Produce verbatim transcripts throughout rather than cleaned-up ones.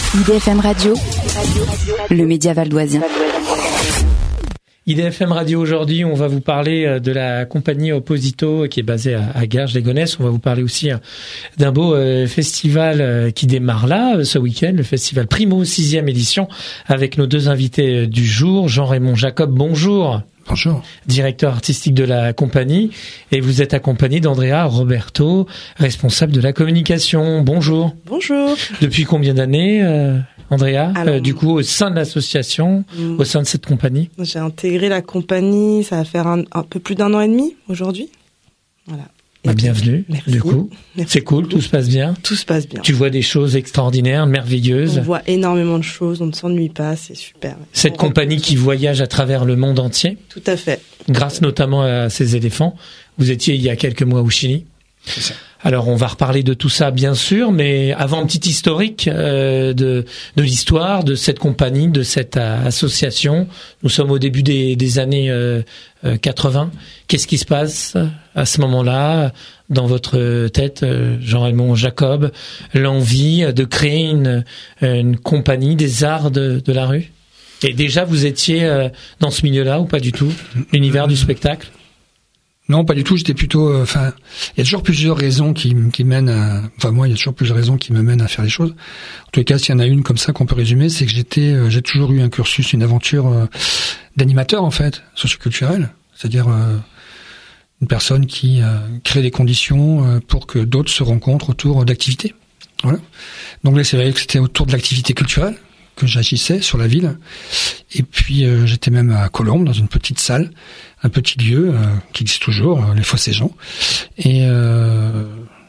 I D F M Radio, le média valdoisien. I D F M Radio aujourd'hui, on va vous parler de la compagnie Opposito qui est basée à, à Garges-lès-Gonesse. On va vous parler aussi d'un beau euh, festival euh, qui démarre là, euh, ce week-end, le festival Primo, sixième édition, avec nos deux invités du jour. Jean-Raymond Jacob, bonjour. Bonjour. Directeur artistique de la compagnie. Et vous êtes accompagné d'Andrea Roberto, responsable de la communication. Bonjour. Bonjour. Depuis combien d'années euh, Andrea, Alors, euh, du coup, au sein de l'association, mmh. au sein de cette compagnie? J'ai intégré la compagnie, ça va faire un, un peu plus d'un an et demi aujourd'hui. Voilà. Bah, bienvenue, Merci. du coup. Merci C'est cool, beaucoup. Tout se passe bien? Tout se passe bien. Tu vois des choses extraordinaires, merveilleuses? On voit énormément de choses, on ne s'ennuie pas, c'est super. Cette on compagnie qui voyage à travers le monde entier? Tout à fait. Grâce notamment à ces éléphants. Vous étiez il y a quelques mois au Chili. C'est ça. Alors on va reparler de tout ça bien sûr, mais avant un petit historique euh, de de l'histoire de cette compagnie, de cette euh, association. Nous sommes au début des, des années euh, euh, quatre-vingts. Qu'est-ce qui se passe à ce moment-là dans votre tête, euh, Jean-Raymond Jacob, l'envie de créer une une compagnie des arts de, de la rue? Et déjà vous étiez euh, dans ce milieu-là ou pas du tout, l'univers du spectacle? Non, pas du tout. J'étais plutôt. Enfin, euh, il y a toujours plusieurs raisons qui, qui mènent. À, enfin, moi, il y a toujours plusieurs raisons qui me mènent à faire les choses. En tout cas, s'il y en a une comme ça qu'on peut résumer, c'est que j'étais, euh, j'ai toujours eu un cursus, une aventure euh, d'animateur en fait, socioculturel. C'est-à-dire euh, une personne qui euh, crée des conditions euh, pour que d'autres se rencontrent autour d'activités. Voilà. Donc là, c'est vrai que c'était autour de l'activité culturelle que j'agissais sur la ville. Et puis euh, j'étais même à Colombes dans une petite salle, un petit lieu euh, qui existe toujours, euh, les Fossés-Jean. Et euh,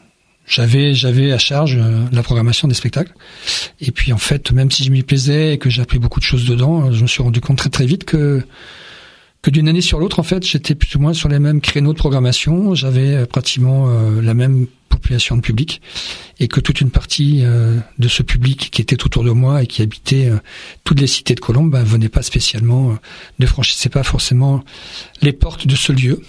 j'avais j'avais à charge euh, la programmation des spectacles. Et puis en fait, même si je m'y plaisais et que j'ai appris beaucoup de choses dedans, je me suis rendu compte très très vite que que d'une année sur l'autre, en fait, j'étais plus ou moins sur les mêmes créneaux de programmation. J'avais pratiquement euh, la même population de public, et que toute une partie euh, de ce public qui était autour de moi et qui habitait euh, toutes les cités de Colombes, ben, venait pas spécialement, euh, ne franchissait pas forcément les portes de ce lieu.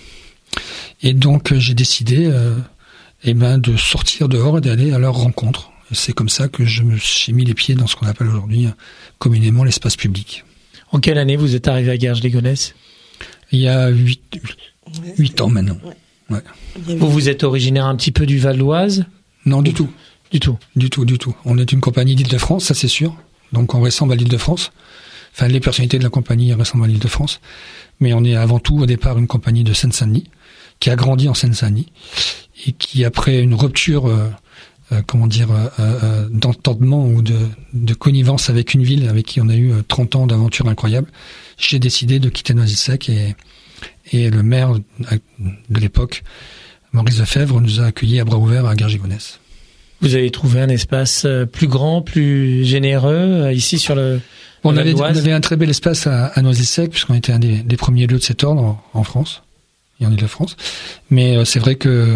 Et donc euh, j'ai décidé, euh, eh ben, de sortir dehors et d'aller à leur rencontre. Et c'est comme ça que je me suis mis les pieds dans ce qu'on appelle aujourd'hui euh, communément l'espace public. En quelle année vous êtes arrivé à Garges-lès-Gonesse? Il y a huit, huit ans maintenant. Ouais. Vous, vous êtes originaire un petit peu du Val d'Oise? Non, du tout. Du tout. Du tout, du tout. On est une compagnie d'Île-de-France, ça c'est sûr. Donc on ressemble à l'Île-de-France. Enfin, les personnalités de la compagnie ressemblent à l'Île-de-France. Mais on est avant tout, au départ, une compagnie de Seine-Saint-Denis, qui a grandi en Seine-Saint-Denis, et qui, après une rupture, euh, euh, comment dire, euh, euh, d'entendement ou de, de connivence avec une ville avec qui on a eu trente ans d'aventure incroyable, j'ai décidé de quitter Noisy-le-Sec, et, et le maire de l'époque, Maurice Lefebvre, nous a accueillis à bras ouverts à Garges-lès-Gonesse. Vous avez trouvé un espace plus grand, plus généreux, ici sur le... On avait, on avait un très bel espace à, à Noisy-le-Sec, puisqu'on était un des, des premiers lieux de cet ordre en, en France, et en Ile-de-France. Mais euh, c'est vrai que,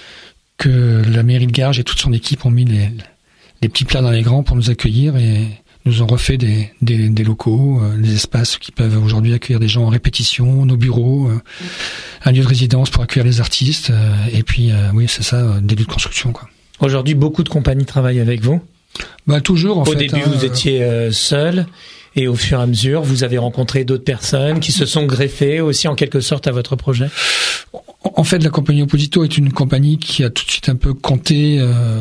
que la mairie de Garges et toute son équipe ont mis les, les petits plats dans les grands pour nous accueillir, et nous ont refait des, des, des locaux, euh, des espaces qui peuvent aujourd'hui accueillir des gens en répétition, nos bureaux, euh, un lieu de résidence pour accueillir les artistes, euh, et puis, euh, oui, c'est ça, euh, des lieux de construction, quoi. Aujourd'hui, beaucoup de compagnies travaillent avec vous? Bah, toujours, en Au fait. Au début, hein, vous étiez euh, seul, et au fur et à mesure, vous avez rencontré d'autres personnes qui se sont greffées aussi, en quelque sorte, à votre projet? En fait, la compagnie Opposito est une compagnie qui a tout de suite un peu compté, euh,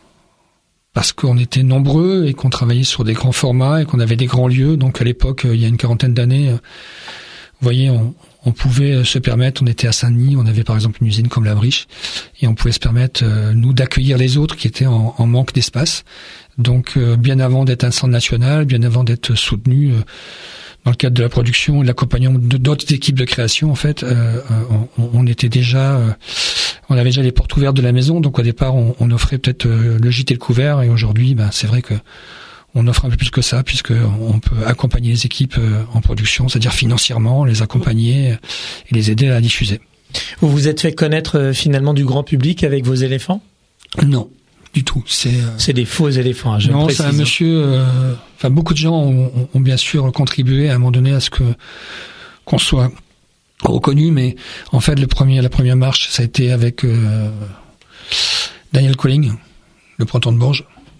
parce qu'on était nombreux et qu'on travaillait sur des grands formats et qu'on avait des grands lieux. Donc, à l'époque, il y a une quarantaine d'années, vous voyez, on, on pouvait se permettre, on était à Saint-Denis, on avait par exemple une usine comme la Briche, et on pouvait se permettre, euh, nous, d'accueillir les autres qui étaient en, en manque d'espace. Donc, euh, bien avant d'être un centre national, bien avant d'être soutenu euh, dans le cadre de la production et de l'accompagnement de d'autres équipes de création, en fait, euh, on, on était déjà, euh, on avait déjà les portes ouvertes de la maison. Donc, au départ, on, on offrait peut-être euh, le gîte et le couvert, et aujourd'hui, ben, c'est vrai que on offre un peu plus que ça, puisque on peut accompagner les équipes euh, en production, c'est-à-dire financièrement, les accompagner euh, et les aider à la diffuser. Vous vous êtes fait connaître euh, finalement du grand public avec vos éléphants? Non. Du tout, c'est euh... c'est des faux éléphants. Hein, je non, précise. C'est un monsieur. Euh... Enfin, beaucoup de gens ont, ont bien sûr contribué à un moment donné à ce que qu'on soit reconnu, mais en fait, le premier, la première marche, ça a été avec euh... Daniel Colling, le Printemps de Bourges,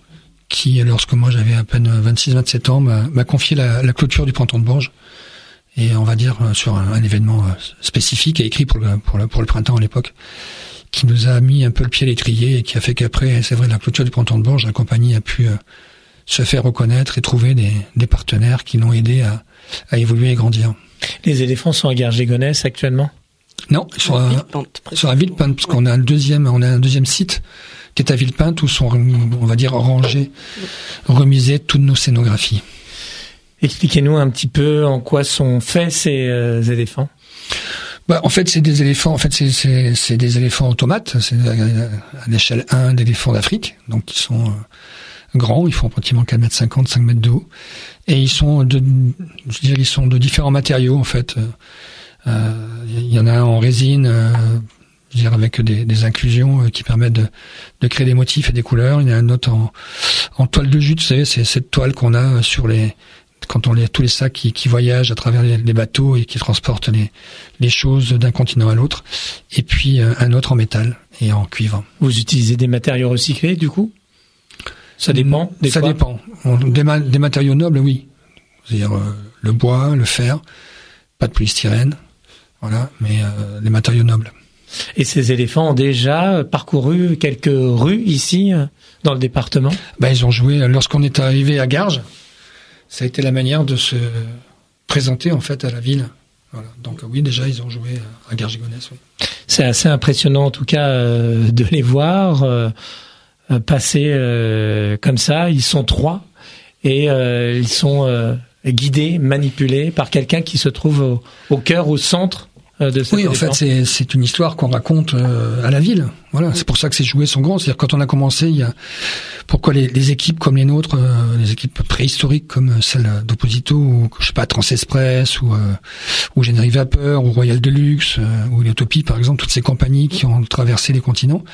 qui, lorsque moi j'avais à peine vingt-six vingt-sept ans, m'a, m'a confié la, la clôture du printemps de Bourges. Et on va dire sur un, un événement spécifique et écrit pour le, pour le, pour le printemps à l'époque, qui nous a mis un peu le pied à l'étrier et qui a fait qu'après, c'est vrai, la clôture du printemps de Bourges, la compagnie a pu euh, se faire reconnaître et trouver des, des partenaires qui l'ont aidé à, à évoluer et grandir. Les éléphants sont à Garges-lès-Gonesse actuellement ? Non, sur la Villepinte, sur la Villepinte, parce qu'on a un deuxième, on a un deuxième site qui est à Villepinte où sont, on va dire, rangées, remisées toutes nos scénographies. Expliquez-nous un petit peu en quoi sont faits ces euh, éléphants. Bah, en fait, c'est des éléphants. En fait, c'est c'est, c'est des éléphants automates. C'est à, à l'échelle un d'éléphants d'Afrique, donc ils sont euh, grands. Ils font pratiquement quatre mètres cinquante, cinq mètres de haut, et ils sont de, je dirais, ils sont de différents matériaux en fait. Il euh, y en a un en résine. Euh, je veux dire, avec des, des inclusions qui permettent de, de créer des motifs et des couleurs. Il y en a un autre en, en toile de jute. Vous savez, c'est cette toile qu'on a sur les quand on les tous les sacs qui, qui voyagent à travers les, les bateaux et qui transportent les, les choses d'un continent à l'autre, et puis euh, un autre en métal et en cuivre. Vous utilisez des matériaux recyclés du coup ? Ça dépend des Ça fois. dépend. On, des, ma, des matériaux nobles, oui. C'est-à-dire euh, le bois, le fer, pas de polystyrène, voilà, mais euh, les matériaux nobles. Et ces éléphants ont déjà parcouru quelques rues ici, dans le département ? Ben, ils ont joué, lorsqu'on est arrivé à Garges, ça a été la manière de se présenter en fait à la ville. Voilà. Donc oui, déjà ils ont joué à Garges-Gonesse. Oui. C'est assez impressionnant en tout cas euh, de les voir euh, passer euh, comme ça. Ils sont trois et euh, ils sont euh, guidés, manipulés par quelqu'un qui se trouve au, au cœur, au centre de cet Oui, éléphant. en fait, c'est, c'est une histoire qu'on raconte euh, à la ville. Voilà, c'est pour ça que ces jouets sont grands. C'est-à-dire quand on a commencé, il y a pourquoi les, les équipes comme les nôtres, euh, les équipes préhistoriques comme celle d'Opposito ou je sais pas Transexpress ou euh, ou Générique Vapeur ou Royal Deluxe euh, ou l'Utopie par exemple, toutes ces compagnies qui ont traversé les continents.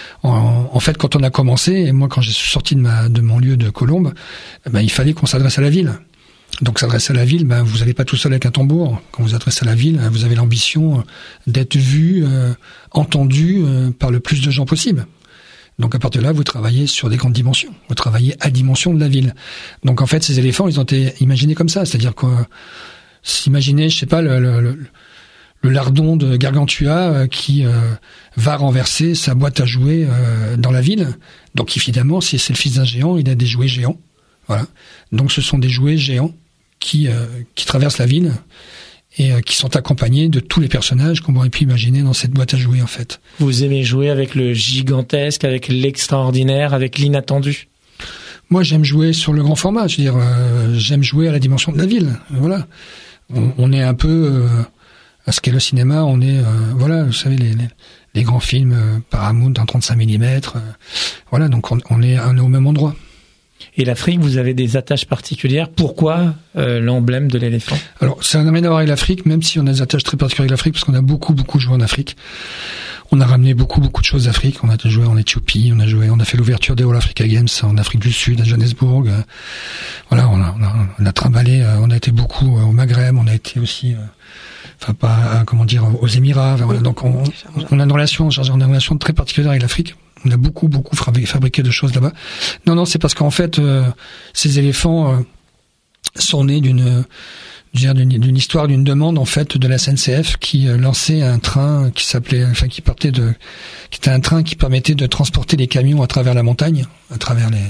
En, en fait, quand on a commencé, et moi quand j'ai sorti de ma de mon lieu de Colombes, ben il fallait qu'on s'adresse à la ville. Donc s'adresser à la ville, ben vous n'allez pas tout seul avec un tambour. Quand vous adressez à la ville, vous avez l'ambition d'être vu, euh, entendu euh, par le plus de gens possible. Donc à partir de là, vous travaillez sur des grandes dimensions. Vous travaillez à dimension de la ville. Donc en fait, ces éléphants, ils ont été imaginés comme ça. C'est-à-dire que s'imaginer, je sais pas, le, le, le, le lardon de Gargantua euh, qui euh, va renverser sa boîte à jouets euh, dans la ville. Donc évidemment, si c'est le fils d'un géant, il a des jouets géants. Voilà. Donc ce sont des jouets géants qui euh, qui traversent la ville et euh, qui sont accompagnés de tous les personnages qu'on aurait pu imaginer dans cette boîte à jouets en fait. Vous aimez jouer avec le gigantesque, avec l'extraordinaire, avec l'inattendu ? Moi, j'aime jouer sur le grand format. Je veux dire, euh, j'aime jouer à la dimension de la ville. Voilà. On, on est un peu euh, à ce qu'est le cinéma. On est, euh, voilà, vous savez, les, les, les grands films euh, Paramount en trente-cinq millimètres. Euh, voilà, donc on, on est, on est au même endroit. Et l'Afrique, vous avez des attaches particulières. Pourquoi euh, l'emblème de l'éléphant ? Alors, ça n'a rien à voir avec l'Afrique, même si on a des attaches très particulières avec l'Afrique, parce qu'on a beaucoup, beaucoup joué en Afrique. On a ramené beaucoup, beaucoup de choses d'Afrique. On a joué en Éthiopie, on a joué, on a fait l'ouverture des All Africa Games en Afrique du Sud, à Johannesburg. Euh, voilà, on a, on a, on a trimballé, euh, on a été beaucoup euh, au Maghreb, on a été aussi, euh, enfin pas, euh, comment dire, aux Émirats. Enfin, voilà, donc on, on a une relation, on a une relation très particulière avec l'Afrique. On a beaucoup, beaucoup fabriqué de choses là-bas. Non, non, c'est parce qu'en fait, euh, ces éléphants euh, sont nés d'une, d'une, d'une histoire, d'une demande en fait de la S N C F qui euh, lançait un train qui s'appelait, enfin qui partait de, qui était un train qui permettait de transporter les camions à travers la montagne, à travers les,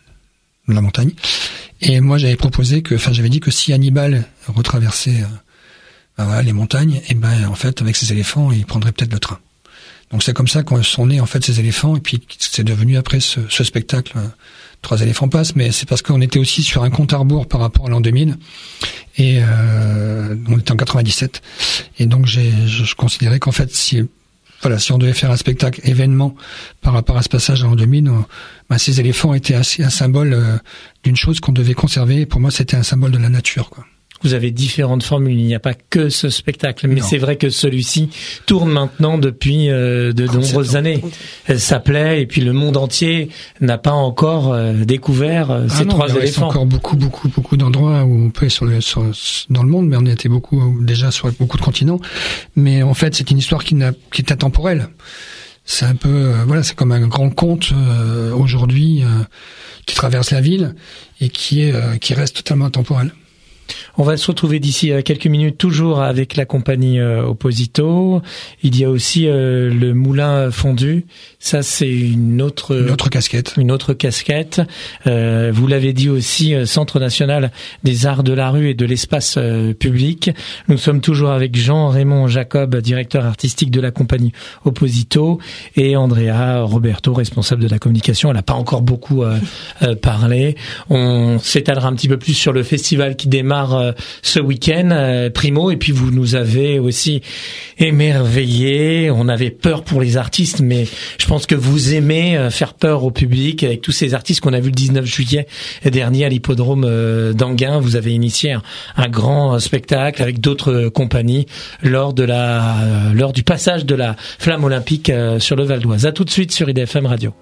la montagne. Et moi, j'avais proposé que, enfin, j'avais dit que si Hannibal retraversait, euh, ben voilà, les montagnes, et ben en fait, avec ses éléphants, il prendrait peut-être le train. Donc c'est comme ça qu'on sont nés en fait ces éléphants, et puis c'est devenu après ce, ce spectacle euh, Trois éléphants passent, mais c'est parce qu'on était aussi sur un compte à rebours par rapport à l'an deux mille, et euh, on était en quatre-vingt-dix-sept, et donc j'ai, je, je considérais qu'en fait si voilà si on devait faire un spectacle événement par rapport à ce passage à l'an deux mille, on, ben, ces éléphants étaient assez un symbole euh, d'une chose qu'on devait conserver. Et pour moi, c'était un symbole de la nature, quoi. Vous avez différentes formules, il n'y a pas que ce spectacle, mais non. C'est vrai que celui-ci tourne maintenant depuis euh, de nombreuses années. Ça plaît, et puis le monde entier n'a pas encore euh, découvert euh, ces ah non, trois éléphants. Il reste encore beaucoup, beaucoup, beaucoup d'endroits où on peut être sur le, sur, dans le monde, mais on était beaucoup déjà sur beaucoup de continents. Mais en fait, c'est une histoire qui, n'a, qui est intemporelle. c'est un peu, euh, voilà, c'est comme un grand conte euh, aujourd'hui euh, qui traverse la ville et qui est, euh, qui reste totalement intemporel. On va se retrouver d'ici à quelques minutes toujours avec la compagnie euh, Opposito. Il y a aussi euh, le moulin fondu. Ça, c'est une autre une autre casquette. Une autre casquette. Euh, vous l'avez dit aussi, euh, Centre national des arts de la rue et de l'espace euh, public. Nous sommes toujours avec Jean-Raymond Jacob, directeur artistique de la compagnie Opposito, et Andrea Roberto, responsable de la communication. Elle n'a pas encore beaucoup euh, euh, parlé. On s'étalera un petit peu plus sur le festival qui démarre euh, ce week-end, euh, Primo, et puis vous nous avez aussi émerveillés. On avait peur pour les artistes, mais je pense que vous aimez euh, faire peur au public avec tous ces artistes qu'on a vus le dix-neuf juillet dernier à l'hippodrome euh, d'Anguin. Vous avez initié un, un grand euh, spectacle avec d'autres euh, compagnies lors de la euh, lors du passage de la flamme olympique euh, sur le Val d'Oise. À tout de suite sur I D F M Radio.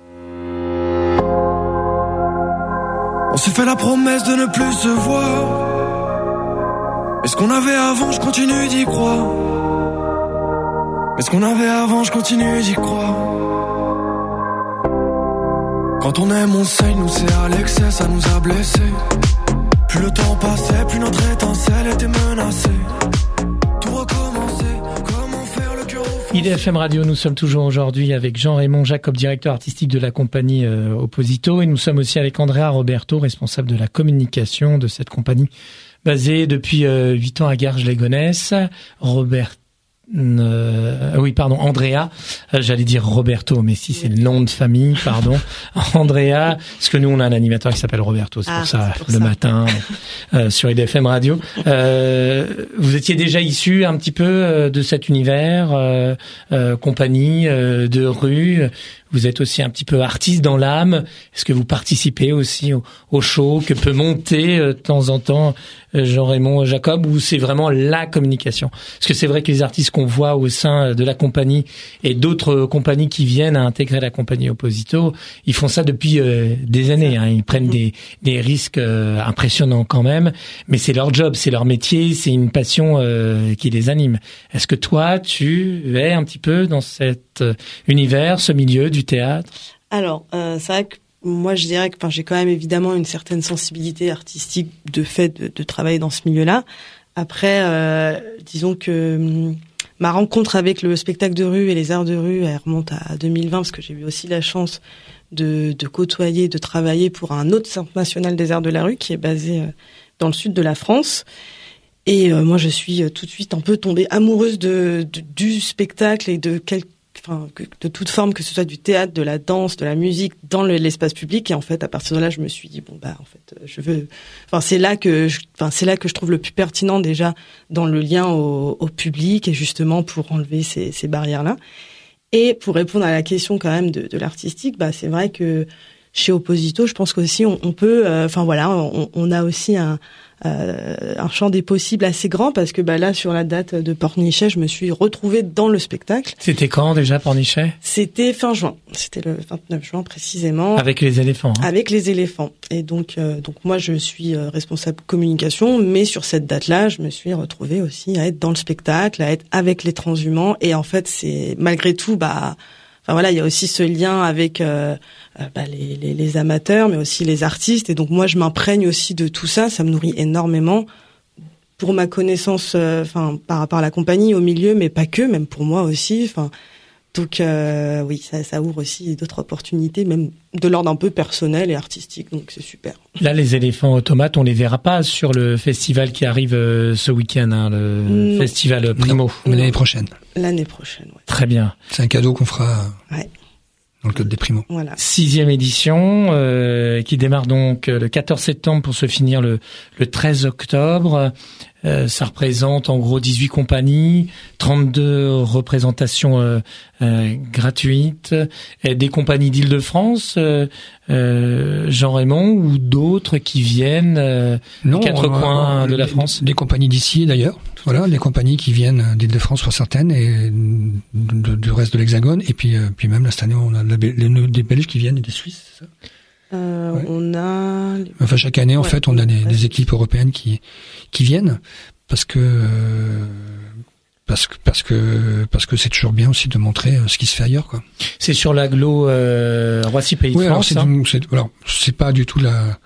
On s'est fait la promesse de ne plus se voir. Mais ce qu'on avait avant, je continue d'y croire. Mais ce qu'on avait avant, je continue d'y croire. Quand on aime, on sait, nous c'est à l'excès, ça nous a blessés. Plus le temps passait, plus notre étincelle était menacée. Tout recommencer, comment faire le cœur au fond. I D F M Radio, nous sommes toujours aujourd'hui avec Jean-Raymond Jacob, directeur artistique de la compagnie euh, Opposito, et nous sommes aussi avec Andrea Roberto, responsable de la communication de cette compagnie basée depuis euh, huit ans à Garges-les-Gonesse. Robert Euh, oui, pardon, Andrea. Euh, j'allais dire Roberto, mais si c'est le nom de famille, pardon. Andrea, parce que nous on a un animateur qui s'appelle Roberto, c'est ah, pour ça c'est pour le ça. matin euh, sur I D F M Radio. Euh, vous étiez déjà issu un petit peu euh, de cet univers, euh, euh, compagnie euh, de rue. Vous êtes aussi un petit peu artiste dans l'âme. Est-ce que vous participez aussi au, au show que peut monter euh, de temps en temps euh, Jean-Raymond Jacob, ou c'est vraiment la communication? Parce que c'est vrai que les artistes qu'on voit au sein de la compagnie et d'autres compagnies qui viennent à intégrer la compagnie Opposito, ils font ça depuis euh, des années. Hein. Ils prennent des, des risques euh, impressionnants quand même, mais c'est leur job, c'est leur métier, c'est une passion euh, qui les anime. Est-ce que toi, tu es un petit peu dans cet euh, univers, ce milieu du théâtre? Alors, euh, c'est vrai que moi, je dirais que enfin, j'ai quand même évidemment une certaine sensibilité artistique de fait de, de travailler dans ce milieu-là. Après, euh, disons que hum, ma rencontre avec le spectacle de rue et les arts de rue, elle remonte à deux mille vingt, parce que j'ai eu aussi la chance de, de côtoyer, de travailler pour un autre Centre national des arts de la rue qui est basé euh, dans le sud de la France. Et euh, moi, je suis euh, tout de suite un peu tombée amoureuse de, de du spectacle et de quel Enfin, de toute forme, que ce soit du théâtre, de la danse, de la musique, dans le, l'espace public. Et en fait, à partir de là, je me suis dit bon bah en fait, je veux. Enfin, c'est là que, je, enfin c'est là que je trouve le plus pertinent déjà dans le lien au, au public et justement pour enlever ces, ces barrières-là. Et pour répondre à la question quand même de, de l'artistique, bah c'est vrai que chez Opposito, je pense qu'aussi on, on peut. Enfin euh, voilà, on, on a aussi un. Euh, un champ des possibles assez grand, parce que bah là sur la date de Pornichet, je me suis retrouvée dans le spectacle. C'était quand déjà Pornichet? C'était fin juin, c'était le vingt-neuf juin précisément. Avec les éléphants. Hein. Avec les éléphants. Et donc euh, donc moi je suis euh, responsable communication, mais sur cette date-là, je me suis retrouvée aussi à être dans le spectacle, à être avec les transhumants. Et en fait, c'est malgré tout bah enfin voilà, il y a aussi ce lien avec euh, bah, les, les, les amateurs, mais aussi les artistes. Et donc moi, je m'imprègne aussi de tout ça. Ça me nourrit énormément pour ma connaissance, enfin euh, par rapport à la compagnie, au milieu, mais pas que, même pour moi aussi. Enfin, donc euh, oui, ça, ça ouvre aussi d'autres opportunités, même de l'ordre un peu personnel et artistique. Donc c'est super. Là, les éléphants automates, on les verra pas sur le festival qui arrive euh, ce week-end, hein, le non. festival Primo. Non, l'année prochaine. L'année prochaine, ouais. Très bien. C'est un cadeau qu'on fera. Ouais. Dans le cadre des Primo. Voilà. Sixième édition, euh, qui démarre donc le quatorze septembre pour se finir le, le treize octobre. Euh, ça représente en gros dix-huit compagnies, trente-deux représentations euh, euh, gratuites, et des compagnies d'Île-de-France, euh, euh, Jean-Raymond, ou d'autres qui viennent euh, non, des quatre euh, coins euh, de la des, France. Des compagnies d'ici d'ailleurs, voilà, les compagnies qui viennent d'Île-de-France pour certaines et de, du reste de l'Hexagone, et puis euh, puis même là cette année on a la, les, des Belges qui viennent et des Suisses, c'est ça? Euh, ouais. On a. Enfin, chaque année, en ouais, fait, on a des, ouais. des équipes européennes qui qui viennent parce que euh, parce que parce que parce que c'est toujours bien aussi de montrer ce qui se fait ailleurs, quoi. C'est sur l'agglo euh, Roissy Pays de oui, France. Alors c'est, hein. c'est, alors c'est pas du tout la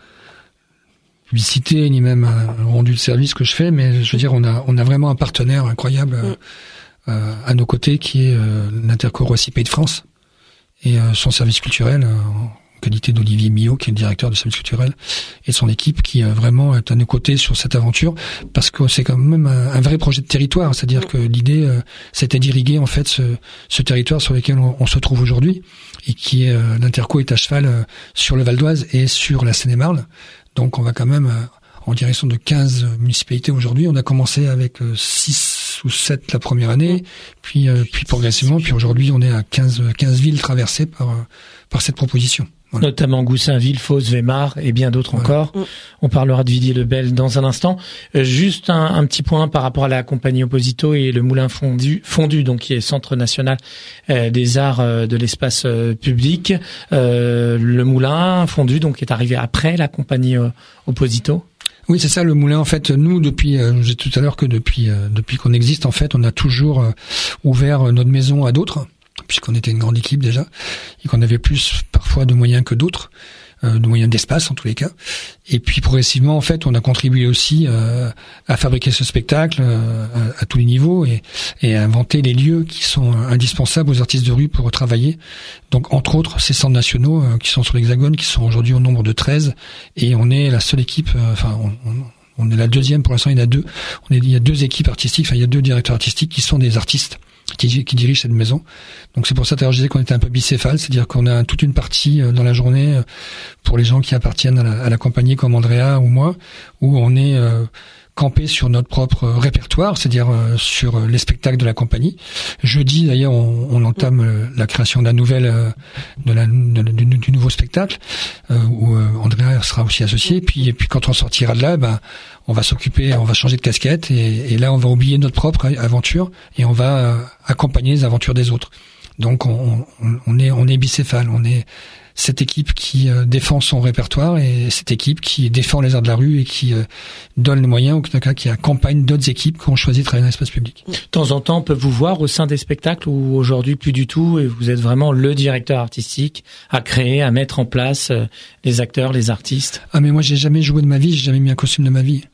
publicité ni même un rendu de service que je fais, mais je veux dire on a on a vraiment un partenaire incroyable euh, euh, à nos côtés qui est euh, l'Interco Roissy Pays de France et euh, son service culturel. Euh, qualité d'Olivier Millot, qui est le directeur du service culturel, et son équipe qui euh, vraiment est à nos côtés sur cette aventure, parce que c'est quand même un, un vrai projet de territoire, c'est-à-dire que l'idée, euh, c'était d'irriguer en fait ce, ce territoire sur lequel on, on se trouve aujourd'hui, et qui est euh, l'Interco est à cheval euh, sur le Val d'Oise et sur la Seine-et-Marne. Donc on va quand même euh, en direction de quinze municipalités aujourd'hui. On a commencé avec euh, six ou sept la première année, puis euh, puis progressivement, puis aujourd'hui on est à quinze quinze villes traversées par euh, par cette proposition. Voilà. Notamment Goussainville, Fos, Weimar et bien d'autres voilà. encore. Mm. On parlera de Villiers-le-Bel dans un instant. Euh, juste un, un petit point par rapport à la compagnie Opposito et le Moulin Fondu, fondu donc qui est Centre national euh, des arts euh, de l'espace euh, public. Euh, le Moulin Fondu donc est arrivé après la compagnie euh, Opposito. Oui, c'est ça le moulin. En fait, nous depuis, euh, j'ai dit tout à l'heure que depuis euh, depuis qu'on existe, en fait, on a toujours euh, ouvert notre maison à d'autres, puisqu'on était une grande équipe déjà, et qu'on avait plus parfois de moyens que d'autres, euh, de moyens d'espace en tous les cas. Et puis progressivement, en fait, on a contribué aussi euh, à fabriquer ce spectacle euh, à, à tous les niveaux et, et à inventer les lieux qui sont indispensables aux artistes de rue pour travailler. Donc, entre autres, ces centres nationaux euh, qui sont sur l'Hexagone, qui sont aujourd'hui au nombre de treize, et on est la seule équipe, euh, enfin, on, on on est la deuxième, pour l'instant il y en a deux. On est, il y a deux équipes artistiques, enfin il y a deux directeurs artistiques qui sont des artistes qui, qui dirigent cette maison. Donc c'est pour ça que je disais qu'on était un peu bicéphale, c'est-à-dire qu'on a toute une partie dans la journée pour les gens qui appartiennent à la, à la compagnie comme Andrea ou moi, où on est euh, campé sur notre propre répertoire, c'est-à-dire euh, sur les spectacles de la compagnie. Jeudi, d'ailleurs, on, on entame euh, la création de la nouvelle, euh, de la, de, du, du nouveau spectacle, euh, où euh, Andrea sera aussi associé. Puis, et puis, quand on sortira de là, ben, on va s'occuper, on va changer de casquette, et, et là, on va oublier notre propre aventure et on va euh, accompagner les aventures des autres. Donc, on, on, on est, on est bicéphale, on est cette équipe qui euh, défend son répertoire et cette équipe qui défend les arts de la rue et qui euh, donne les moyens, ou en tout cas qui accompagne d'autres équipes qui ont choisi de travailler dans l'espace public. De temps en temps, on peut vous voir au sein des spectacles, ou aujourd'hui plus du tout, et vous êtes vraiment le directeur artistique à créer, à mettre en place euh, les acteurs, les artistes. Ah mais moi j'ai jamais joué de ma vie, j'ai jamais mis un costume de ma vie.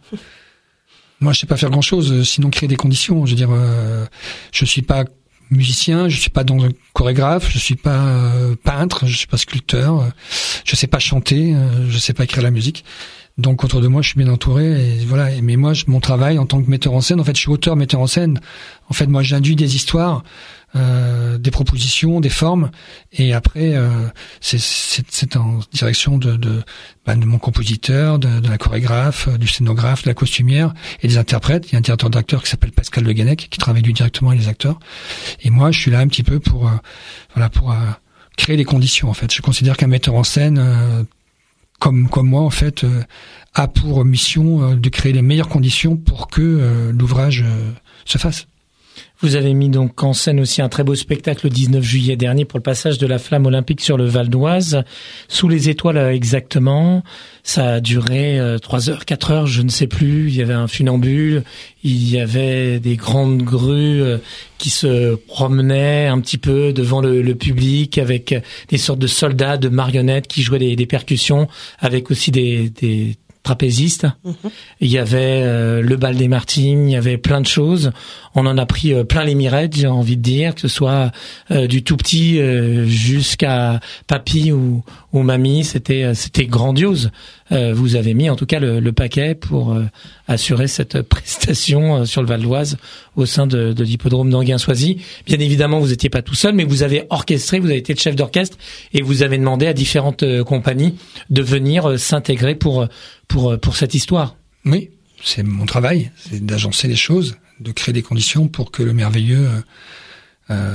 Moi je sais pas faire grand chose, sinon créer des conditions. Je veux dire, euh, je suis pas musicien, je suis pas donc chorégraphe, je suis pas euh, peintre, je suis pas sculpteur, euh, je sais pas chanter, euh, je sais pas écrire la musique. Donc autour de moi, je suis bien entouré et voilà. Mais moi, je, mon travail en tant que metteur en scène, en fait, je suis auteur, metteur en scène. En fait, moi, j'induis des histoires, euh, des propositions, des formes, et après, euh, c'est, c'est, c'est en direction de de, bah, de mon compositeur, de, de la chorégraphe, du scénographe, de la costumière et des interprètes. Il y a un directeur d'acteurs qui s'appelle Pascal Le Guenec qui travaille lui directement avec les acteurs. Et moi, je suis là un petit peu pour euh, voilà pour euh, créer les conditions. En fait, je considère qu'un metteur en scène euh, comme comme moi en fait euh, a pour mission euh, de créer les meilleures conditions pour que euh, l'ouvrage euh, se fasse. Vous avez mis donc en scène aussi un très beau spectacle le dix-neuf juillet dernier pour le passage de la flamme olympique sur le Val d'Oise, sous les étoiles exactement. Ça a duré euh, trois heures, quatre heures, je ne sais plus. Il y avait un funambule, il y avait des grandes grues euh, qui se promenaient un petit peu devant le, le public avec des sortes de soldats, de marionnettes qui jouaient des, des percussions, avec aussi des, des trapézistes. Mmh. Il y avait euh, le bal des Martines, il y avait plein de choses. On en a pris euh, plein les mirettes, j'ai envie de dire, que ce soit euh, du tout petit euh, jusqu'à papy ou, ou mamie, c'était c'était grandiose. Euh, vous avez mis en tout cas le, le paquet pour euh, assurer cette prestation euh, sur le Val d'Oise au sein de, de l'hippodrome d'Anguin-Soisy. Bien évidemment, vous n'étiez pas tout seul, mais vous avez orchestré, vous avez été le chef d'orchestre et vous avez demandé à différentes euh, compagnies de venir euh, s'intégrer pour pour pour cette histoire. Oui, c'est mon travail, c'est d'agencer les choses, de créer des conditions pour que le merveilleux euh, euh,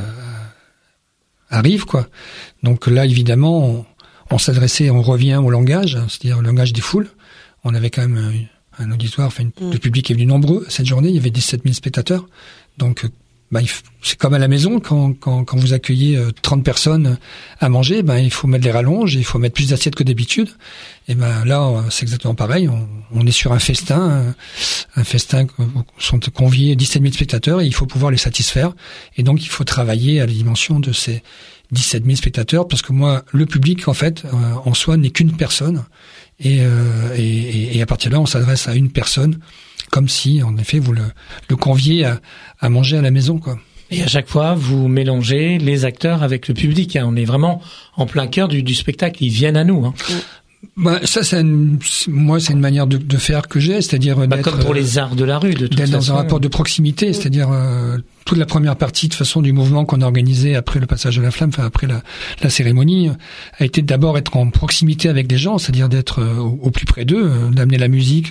arrive, quoi. Donc là, évidemment, on, on s'adressait, on revient au langage, c'est-à-dire le langage des foules. On avait quand même un, un auditoire, enfin, une, mmh. le public est venu nombreux cette journée. Il y avait dix-sept mille spectateurs. Donc, ben, il f- c'est comme à la maison, quand, quand, quand vous accueillez euh, trente personnes à manger, ben, il faut mettre les rallonges, il faut mettre plus d'assiettes que d'habitude. Et ben là, euh, c'est exactement pareil. On, on est sur un festin, un, un festin où sont conviés dix-sept mille spectateurs et il faut pouvoir les satisfaire. Et donc, il faut travailler à la dimension de ces dix-sept mille spectateurs, parce que moi, le public, en fait, euh, en soi, n'est qu'une personne. Et, euh, et, et à partir de là, on s'adresse à une personne, comme si, en effet, vous le, le conviez à, à manger à la maison, quoi. Et à chaque fois, vous mélangez les acteurs avec le public. Hein. On est vraiment en plein cœur du, du spectacle. Ils viennent à nous. Hein. Bah, ça, c'est une, c'est, moi, c'est une manière de, de faire que j'ai, c'est-à-dire bah, d'être, comme pour les arts de la rue, de toute d'être façon. dans un rapport de proximité, c'est-à-dire euh, toute la première partie de façon du mouvement qu'on a organisé après le passage de la flamme, enfin après la, la cérémonie, a été d'abord être en proximité avec les gens, c'est-à-dire d'être euh, au, au plus près d'eux, euh, d'amener la musique,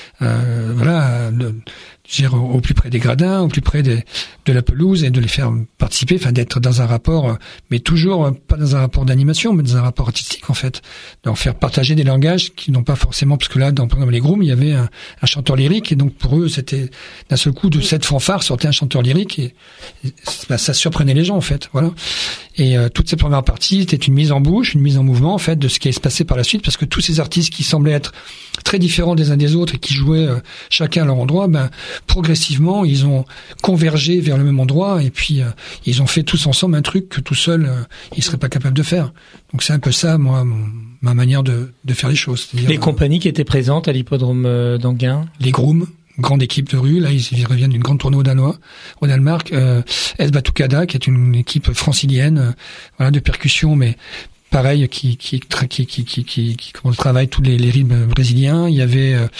euh, voilà, de, dire au, au plus près des gradins, au plus près des, de la pelouse et de les faire participer, enfin d'être dans un rapport, mais toujours pas dans un rapport d'animation, mais dans un rapport artistique en fait, d'en faire partager des langages qui n'ont pas forcément, parce que là dans, dans les grooms il y avait un, un chanteur lyrique et donc pour eux c'était d'un seul coup de cette fanfare sortait un chanteur lyrique et, et bah, ça surprenait les gens en fait, voilà. Et euh, toute cette première partie était une mise en bouche, une mise en mouvement en fait de ce qui allait se passer par la suite, parce que tous ces artistes qui semblaient être très différents des uns des autres et qui jouaient euh, chacun à leur endroit, ben progressivement ils ont convergé vers le même endroit et puis euh, ils ont fait tous ensemble un truc que tout seul euh, ils seraient pas capables de faire. Donc c'est un peu ça, moi, mon, ma manière de, de faire les choses. Les euh, compagnies qui étaient présentes à l'hippodrome euh, d'Anguin. Les grooms, grande équipe de rue. Là, ils, ils reviennent d'une grande tournée au Danois, au Danemark. Euh, S Batucada, qui est une équipe francilienne, euh, voilà, de percussion, mais pareil, qui qui qui qui qui qui, qui, qui travaille tous les, les rythmes brésiliens. Il y avait euh,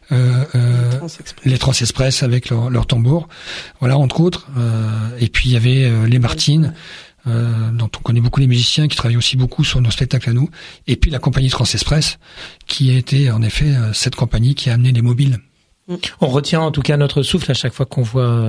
euh, les Trans-Express avec leur, leur tambour, voilà, entre autres. Euh, et puis il y avait euh, les Martines, euh, dont on connaît beaucoup les musiciens, qui travaillent aussi beaucoup sur nos spectacles à nous. Et puis la compagnie Trans-Express, qui a été en effet euh, cette compagnie qui a amené les mobiles. On retient en tout cas notre souffle à chaque fois qu'on voit euh,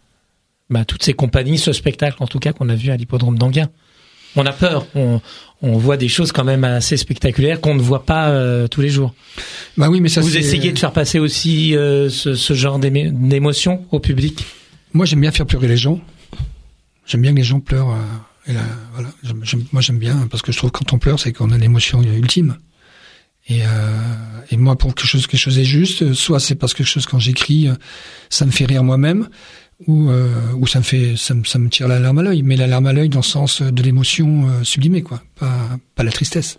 bah, toutes ces compagnies, ce spectacle en tout cas qu'on a vu à l'hippodrome d'Anguin. On a peur, on, on voit des choses quand même assez spectaculaires qu'on ne voit pas euh, tous les jours. Bah oui, mais ça. Vous c'est... essayez de faire passer aussi euh, ce, ce genre d'émo- d'émotion au public. Moi, j'aime bien faire pleurer les gens. J'aime bien que les gens pleurent. Euh, et là, voilà. J'aime, j'aime, moi, j'aime bien parce que je trouve que quand on pleure, c'est qu'on a l'émotion ultime. Et, euh, et moi, pour quelque chose, quelque chose est juste, soit c'est parce que quelque chose quand j'écris, ça me fait rire moi-même. Ou euh, ou ça me fait ça me ça me tire la larme à l'œil, mais la larme à l'œil dans le sens de l'émotion euh, sublimée, quoi, pas pas la tristesse.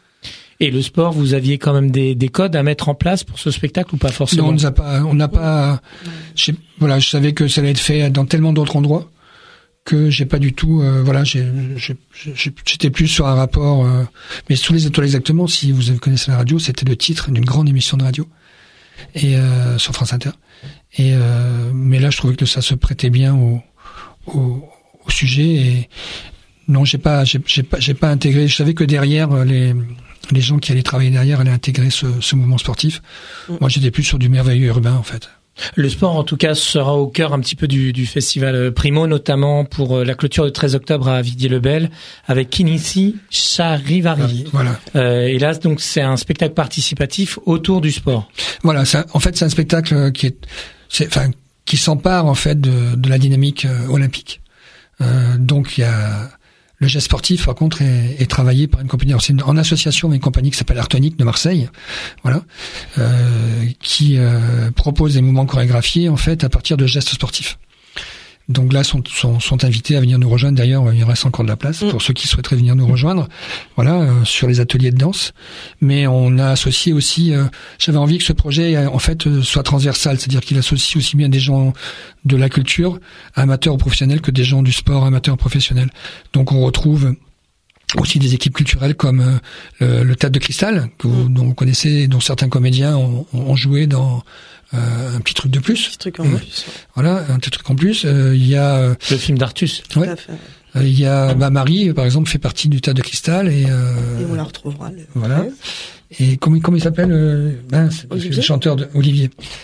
Et le sport, vous aviez quand même des des codes à mettre en place pour ce spectacle ou pas forcément? Non, on nous a pas on n'a pas je, voilà, je savais que ça allait être fait dans tellement d'autres endroits que j'ai pas du tout euh, voilà, j'ai, j'ai, j'ai j'étais plus sur un rapport euh, mais sous les étoiles exactement, si vous connaissez la radio, c'était le titre d'une grande émission de radio et euh, sur France Inter. Et euh, mais là, je trouvais que ça se prêtait bien au, au, au sujet. Et non, j'ai pas, j'ai, j'ai pas, j'ai pas intégré. Je savais que derrière les les gens qui allaient travailler derrière allaient intégrer ce, ce mouvement sportif. Mmh. Moi, j'étais plus sur du merveilleux urbain, en fait. Le sport, en tout cas, sera au cœur un petit peu du, du festival Primo, notamment pour la clôture du treize octobre à Villiers-le-Bel, avec Kinisi Charivari. Voilà. Euh, et là, donc, c'est un spectacle participatif autour du sport. Voilà. Ça, en fait, c'est un spectacle qui est, c'est, enfin, qui s'empare en fait de, de la dynamique euh, olympique. Euh, donc, il y a le geste sportif, par contre, est, est travaillé par une compagnie. Alors, c'est une, en association avec une compagnie qui s'appelle Artonic de Marseille, voilà, euh, qui euh, propose des mouvements chorégraphiés en fait à partir de gestes sportifs. Donc là, sont, sont, sont invités à venir nous rejoindre. D'ailleurs, il reste encore de la place pour mmh. ceux qui souhaiteraient venir nous rejoindre. Voilà, euh, sur les ateliers de danse. Mais on a associé aussi. Euh, j'avais envie que ce projet, en fait, euh, soit transversal, c'est-à-dire qu'il associe aussi bien des gens de la culture, amateurs ou professionnels, que des gens du sport, amateurs ou professionnels. Donc, on retrouve aussi des équipes culturelles comme euh, le, le Théâtre de Cristal, que vous, dont vous connaissez, dont certains comédiens ont, ont joué dans euh, un petit truc de plus. Un petit truc en mmh. plus. Ouais. Voilà, un petit truc en plus. Il euh, y a euh, le film d'Artus. Ouais. Tout à fait. Il euh, y a bah, Marie, par exemple, fait partie du Théâtre de Cristal et, euh, et on la retrouvera. Le... Voilà. Et comment comment il s'appelle euh, ben, c'est, Olivier. le chanteur de Olivier.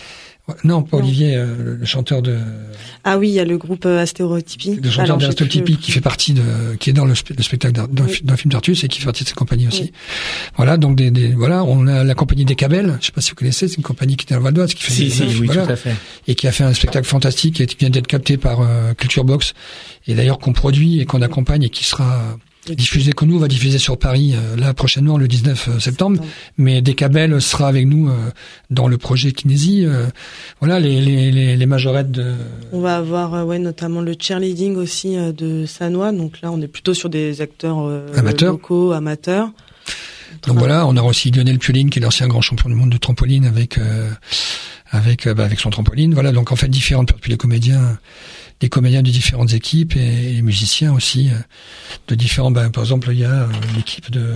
Non, pas non. Olivier, euh, le chanteur de... Ah oui, il y a le groupe euh, Astérotypie. Le chanteur Alors, d'Astérotypie plus... qui fait partie de, qui est dans le, spe- le spectacle d'un, d'un, oui. d'un film d'Artus et qui fait partie de cette compagnie aussi. Oui. Voilà, donc des, des, voilà, on a la compagnie des Cabelles. Je sais pas si vous connaissez, c'est une compagnie qui est dans le Val d'Oise, qui fait Si, des, si, oui, voilà, tout à fait. et qui a fait un spectacle fantastique et qui vient d'être capté par euh, Culture Box et d'ailleurs qu'on produit et qu'on accompagne et qui sera diffusé, que nous on va diffuser sur Paris euh, là prochainement le dix-neuf septembre, mais Décabel sera avec nous euh, dans le projet Kinésie. Euh, voilà les, les les les majorettes de. On va avoir euh, ouais notamment le cheerleading aussi euh, de Sanois. Donc là on est plutôt sur des acteurs euh, amateurs. locaux amateurs. Donc voilà, on a aussi Lionel Pioline qui est l'ancien grand champion du monde de trampoline avec euh, avec euh, bah, avec son trampoline. Voilà, donc en fait différentes puis les comédiens. Des comédiens de différentes équipes et les musiciens aussi de différents. Ben, par exemple, il y a l'équipe de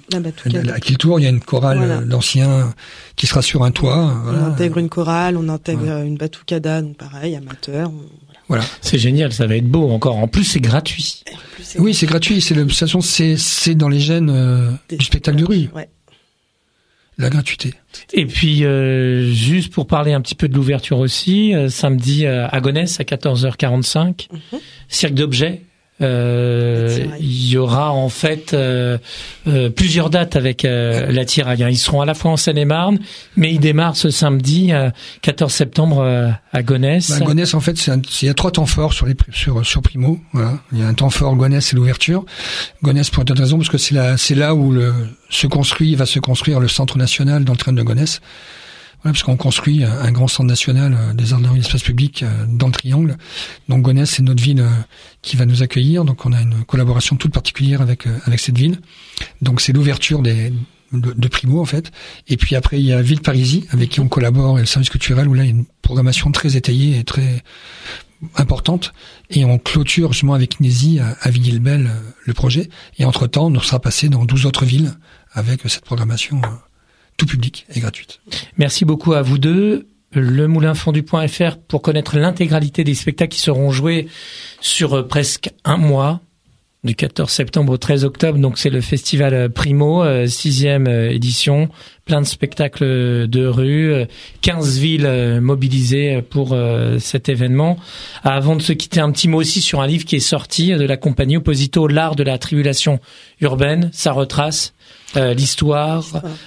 à Kiltour, il y a une chorale voilà. d'anciens qui sera sur un toit. On voilà. intègre une chorale, on intègre voilà. une batucada, donc pareil, amateur. On... Voilà. C'est génial, ça va être beau encore. En plus, c'est gratuit. Plus, c'est oui, c'est gratuit. C'est le, de toute façon, c'est c'est dans les gènes euh, du spectacle de rue. Ouais. La gratuité. Et puis, euh, juste pour parler un petit peu de l'ouverture aussi, euh, samedi euh, à Gonesse à quatorze heures quarante-cinq, mm-hmm. cirque d'objets. Euh, il y aura en fait euh, euh, plusieurs dates avec euh, la Tiraille. Ils seront à la fois en Seine-et-Marne, mais ils démarrent ce samedi euh, quatorze septembre euh, à Gonesse. Bah, Gonesse, en fait, c'est un, c'est, il y a trois temps forts sur les sur sur Primo. Voilà, il y a un temps fort Gonesse, c'est l'ouverture. Gonesse pour d'autres raisons parce que c'est là c'est là où le se construit va se construire le centre national d'entraîne de Gonesse. Voilà, parce qu'on construit un grand centre national des arts de l'espace public dans le Triangle. Donc Gonesse, c'est notre ville qui va nous accueillir. Donc on a une collaboration toute particulière avec avec cette ville. Donc c'est l'ouverture des de, de Primo en fait. Et puis après il y a Ville Parisie avec qui on collabore et le service culturel où là il y a une programmation très étayée et très importante. Et on clôture justement avec Kinésie à, à Villiers-le-Bel le projet. Et entre temps, on sera passé dans douze autres villes avec cette programmation tout public et gratuite. Merci beaucoup à vous deux. Le moulin fondu point f r pour connaître l'intégralité des spectacles qui seront joués sur presque un mois, du quatorze septembre au treize octobre. Donc c'est le festival Primo, sixième édition, plein de spectacles de rue, quinze villes mobilisées pour cet événement. Avant de se quitter, un petit mot aussi sur un livre qui est sorti de la compagnie Opposito, L'art de la tribulation urbaine. Ça retrace Euh, l'histoire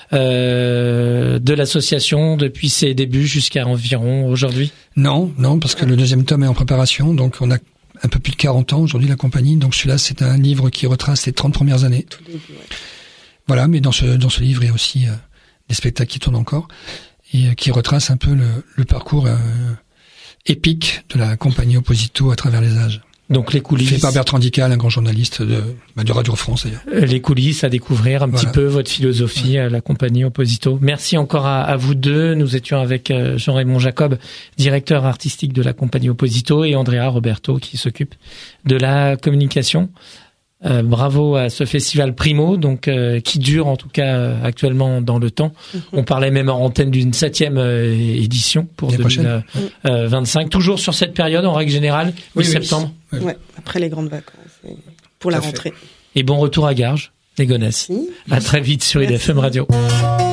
euh, de l'association depuis ses débuts jusqu'à environ aujourd'hui. Non, non, parce que le deuxième tome est en préparation, donc on a un peu plus de quarante ans aujourd'hui la compagnie, donc celui-là c'est un livre qui retrace les trente premières années. Tout début, ouais. Voilà, mais dans ce dans ce livre il y a aussi euh, des spectacles qui tournent encore et euh, qui retracent un peu le, le parcours euh, épique de la compagnie Opposito à travers les âges. Donc les coulisses. Fait par Bertrand Dical, un grand journaliste de, bah, de Radio France d'ailleurs. Les coulisses à découvrir un voilà. petit peu, votre philosophie, ouais. la compagnie Opposito. Merci encore à, à vous deux. Nous étions avec Jean-Raymond Jacob, directeur artistique de la compagnie Opposito, et Andrea Roberto qui s'occupe de la communication. Euh, bravo à ce festival Primo, donc euh, qui dure en tout cas euh, actuellement dans le temps. Mm-hmm. On parlait même en antenne d'une septième euh, édition pour deux mille vingt-cinq. Toujours sur cette période en règle générale, oui, mi-septembre. Oui. Ouais, après les grandes vacances, et pour la rentrée. Et bon retour à Garges, les Gonesse. Oui. À très vite sur I D F M Radio.